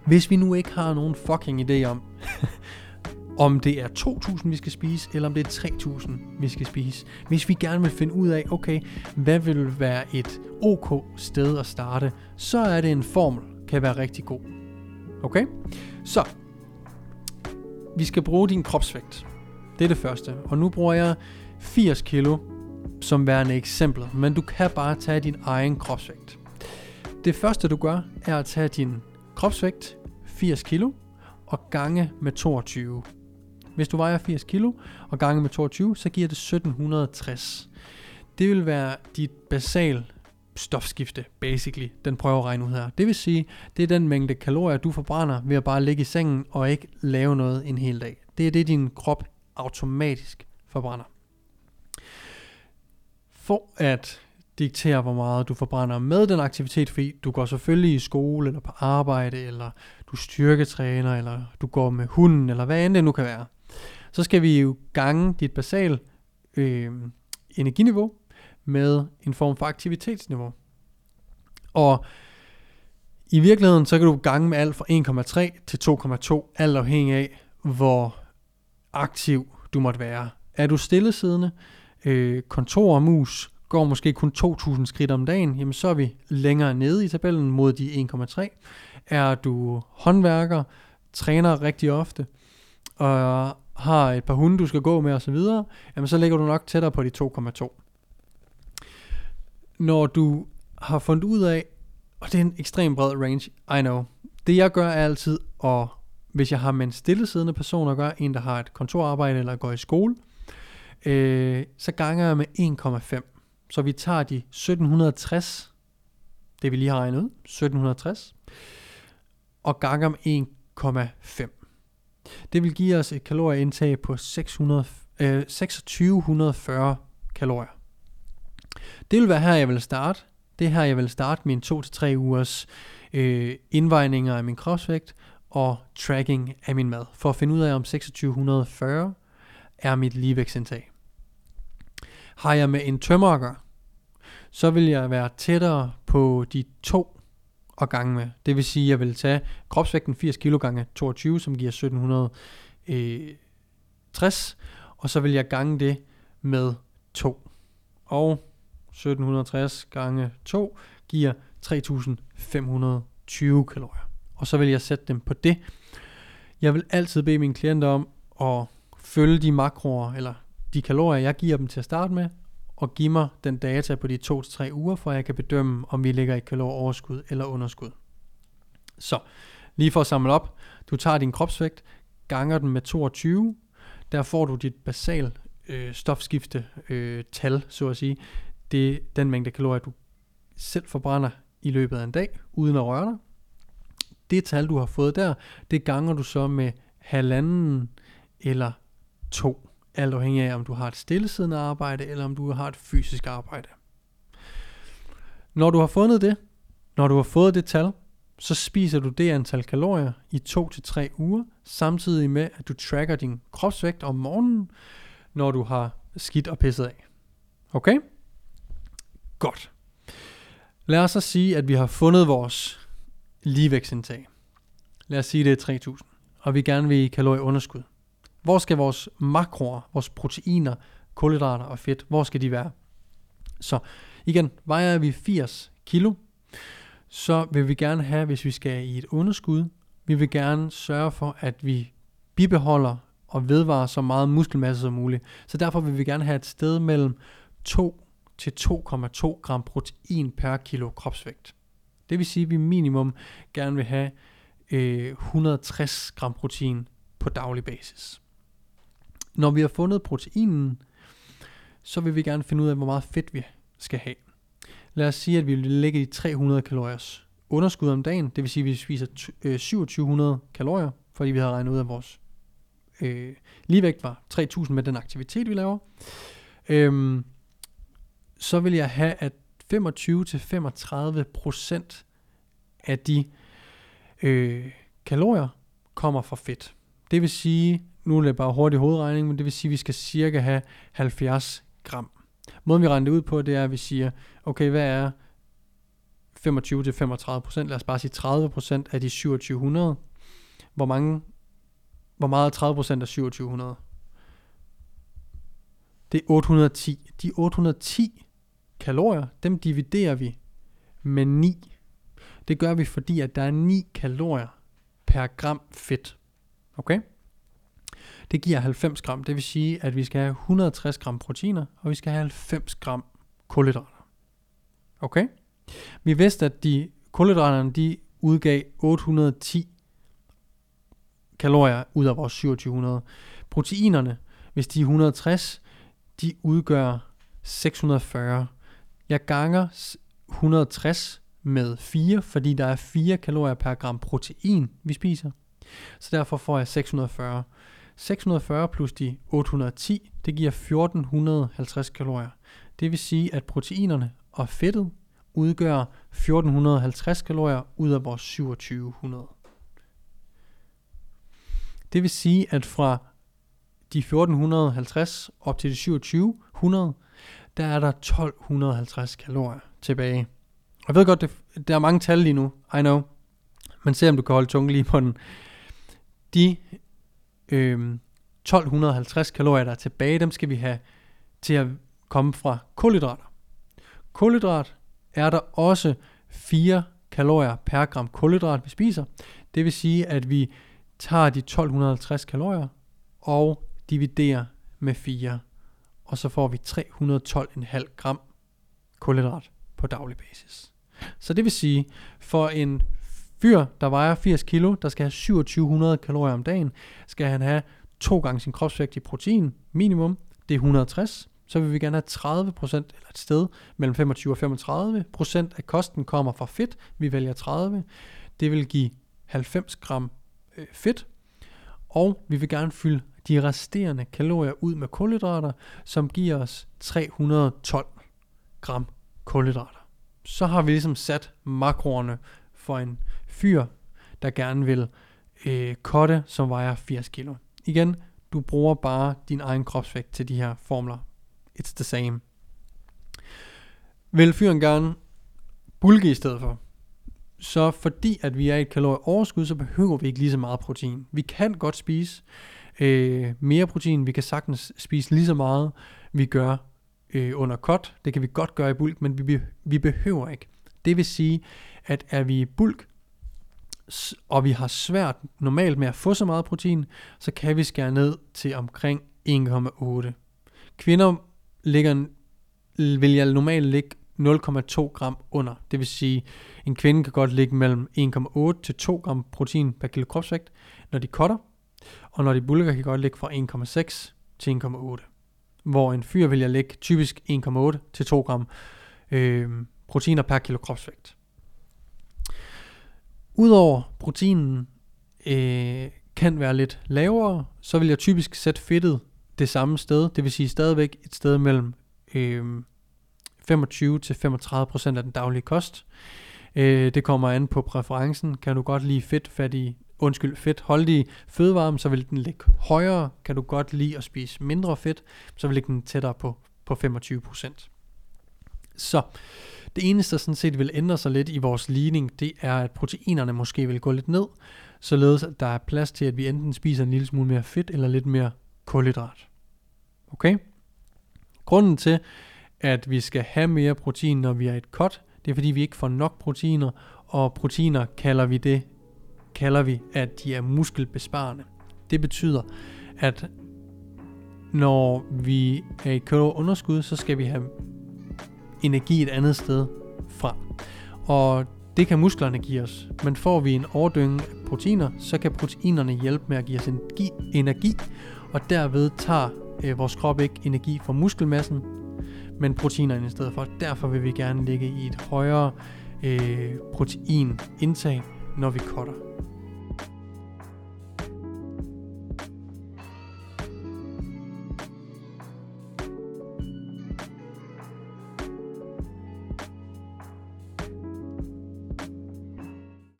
Hvis vi nu ikke har nogen fucking idé om det er 2.000 vi skal spise, eller om det er 3.000 vi skal spise. Hvis vi gerne vil finde ud af, okay, hvad vil være et OK sted at starte, så er det en formel, kan være rigtig god. Okay? Så, vi skal bruge din kropsvægt. Det er det første. Og nu bruger jeg 80 kilo som værende eksempel, men du kan bare tage din egen kropsvægt. Det første du gør, er at tage din kropsvægt, 80 kilo, og gange med 22. Hvis du vejer 80 kilo og gange med 22, så giver det 1760. Det vil være dit basal stofskifte, basically, den prøver at regne ud her. Det vil sige, det er den mængde kalorier, du forbrænder ved at bare ligge i sengen og ikke lave noget en hel dag. Det er det, din krop automatisk forbrænder. For at diktere, hvor meget du forbrænder med den aktivitet, fordi du går selvfølgelig i skole, eller på arbejde, eller du styrketræner, eller du går med hunden, eller hvad end det nu kan være, så skal vi jo gange dit basal energiniveau med en form for aktivitetsniveau. Og i virkeligheden, så kan du gange med alt fra 1,3 til 2,2, alt afhængig af, hvor aktiv du måtte være. Er du stillesiddende, kontormus, går måske kun 2.000 skridt om dagen, jamen så er vi længere nede i tabellen mod de 1,3. Er du håndværker, træner rigtig ofte, og har et par hunde, du skal gå med osv., jamen så ligger du nok tættere på de 2,2. Når du har fundet ud af, og det er en ekstremt bred range, I know, det jeg gør er altid, og hvis jeg har med en stillesiddende person at gøre, en der har et kontorarbejde eller går i skole, så ganger jeg med 1,5. Så vi tager de 1760, det vi lige har regnet ud, 1760, og ganger med 1,5. Det vil give os et kalorieindtag på 2640 kalorier. Det vil være her, jeg vil starte. Det er her, jeg vil starte mine 2-3 ugers indvejninger af min kropsvægt og tracking af min mad, for at finde ud af, om 2640 er mit ligevægtsindtag. Har jeg med en tømmer at gøre, så vil jeg være tættere på de 2 og gange med. Det vil sige, at jeg vil tage kropsvægten 80 kg gange 22, som giver 1760, og så vil jeg gange det med 2. Og 1760 gange 2 giver 3520 kalorier. Og så vil jeg sætte dem på det. Jeg vil altid bede mine klienter om at følge de makroer, eller de kalorier, jeg giver dem til at starte med, og give mig den data på de 2-3 uger, for at jeg kan bedømme, om vi ligger i kalorieoverskud eller underskud. Så, lige for at samle op, du tager din kropsvægt, ganger den med 22, der får du dit basal stofskifte tal, så at sige. Det er den mængde kalorier, du selv forbrænder i løbet af en dag, uden at røre dig. Det tal, du har fået der, det ganger du så med 1,5 eller 2, alt afhængig af, om du har et stillesiddende arbejde, eller om du har et fysisk arbejde. Når du har fundet det, når du har fået det tal, så spiser du det antal kalorier i 2-3 uger, samtidig med, at du tracker din kropsvægt om morgenen, når du har skidt og pisset af. Okay? Godt. Lad os så sige, at vi har fundet vores ligevægtsindtag. Lad os sige, det er 3.000, og vi gerne vil i kalorieunderskud. Hvor skal vores makroer, vores proteiner, kulhydrater og fedt, hvor skal de være? Så igen, vejer vi 80 kilo, så vil vi gerne have, hvis vi skal i et underskud, vi vil gerne sørge for, at vi bibeholder og vedvarer så meget muskelmasse som muligt. Så derfor vil vi gerne have et sted mellem 2 til 2,2 gram protein per kilo kropsvægt. Det vil sige, at vi minimum gerne vil have 160 gram protein på daglig basis. Når vi har fundet proteinen, så vil vi gerne finde ud af, hvor meget fedt vi skal have. Lad os sige, at vi vil lægge i 300 kaloriers underskud om dagen. Det vil sige, at vi spiser 2700 kalorier, fordi vi har regnet ud af, vores ligevægt var 3000 med den aktivitet, vi laver. Så vil jeg have, at 25-35% af de kalorier kommer fra fedt. Det vil sige, nu er det bare hurtig hovedregning, men det vil sige, at vi skal cirka have 70 gram. Måden vi regner det ud på, det er, at vi siger, okay, hvad er 25-35%, lad os bare sige 30% af de 2700. Hvor meget er 30% af 2700? Det er 810. De 810 kalorier, dem dividerer vi med 9. Det gør vi, fordi at der er 9 kalorier per gram fedt. Okay? Det giver 90 gram. Det vil sige, at vi skal have 160 gram proteiner, og vi skal have 90 gram kulhydrater. Okay? Vi vidste, at kulhydraterne, de udgav 810 kalorier ud af vores 2700. Proteinerne, hvis de er 160, de udgør 640. Jeg ganger 160 med 4, fordi der er 4 kalorier per gram protein, vi spiser. Så derfor får jeg 640. 640 plus de 810, det giver 1450 kalorier. Det vil sige, at proteinerne og fedtet udgør 1450 kalorier ud af vores 2700. Det vil sige, at fra de 1450 op til de 2700, der er der 1250 kalorier tilbage. Jeg ved godt, der er mange tal lige nu, I know. Men se om du kan holde tungen lige på den. De 1250 kalorier, der er tilbage, dem skal vi have til at komme fra kulhydrater. Kulhydrat er der også 4 kalorier per gram kulhydrat, vi spiser. Det vil sige, at vi tager de 1250 kalorier og dividerer med 4. Og så får vi 312,5 gram kulhydrat på daglig basis. Så det vil sige, for en fyr, der vejer 80 kilo, der skal have 2700 kalorier om dagen, skal han have 2 gange sin kropsvægt i protein, minimum, det er 160. Så vil vi gerne have 30%, eller et sted mellem 25 og 35% af kosten kommer fra fedt. Vi vælger 30. Det vil give 90 gram fedt. Og vi vil gerne fylde de resterende kalorier ud med kulhydrater, som giver os 312 gram kulhydrater. Så har vi ligesom sat makroerne for en fyr, der gerne vil cutte, som vejer 80 kilo. Igen, du bruger bare din egen kropsvægt til de her formler. It's the same. Vil fyren gerne bulke i stedet for, så fordi at vi er i et kalorieoverskud, så behøver vi ikke lige så meget protein. Vi kan godt spise mere protein, vi kan sagtens spise lige så meget, vi gør under cut. Det kan vi godt gøre i bulk, men vi behøver ikke. Det vil sige, at er vi i bulk, og vi har svært normalt med at få så meget protein, så kan vi skære ned til omkring 1,8. Kvinder vil jeg normalt ligge 0,2 gram under. Det vil sige, en kvinde kan godt ligge mellem 1,8 til 2 gram protein per kilo kropsvægt, når de cutter. Og når de bulker, kan godt ligge fra 1,6 til 1,8. Hvor en fyr vil jeg ligge typisk 1,8 til 2 gram proteiner per kilo kropsvægt. Udover proteinen kan være lidt lavere, så vil jeg typisk sætte fedtet det samme sted. Det vil sige stadigvæk et sted mellem 25 til 35% af den daglige kost. Det kommer an på præferencen. Kan du godt lide fedtholdige fødevarer, så vil den ligge højere. Kan du godt lide at spise mindre fedt, så vil ligge den tættere på 25%. Så det eneste, der sådan set vil ændre sig lidt i vores ligning, det er, at proteinerne måske vil gå lidt ned, således at der er plads til, at vi enten spiser en lille smule mere fedt, eller lidt mere kulhydrat. Okay? Grunden til, at vi skal have mere protein, når vi er i et cut, det er fordi, vi ikke får nok proteiner, og proteiner kalder vi, at de er muskelbesparende. Det betyder, at når vi er i kalorieunderskud, så skal vi have energi et andet sted fra. Og det kan musklerne give os. Men får vi en overdynge af proteiner, så kan proteinerne hjælpe med at give os energi, og derved tager vores krop ikke energi fra muskelmassen, men proteinerne i stedet for. Derfor vil vi gerne ligge i et højere proteinindtag, når vi cutter.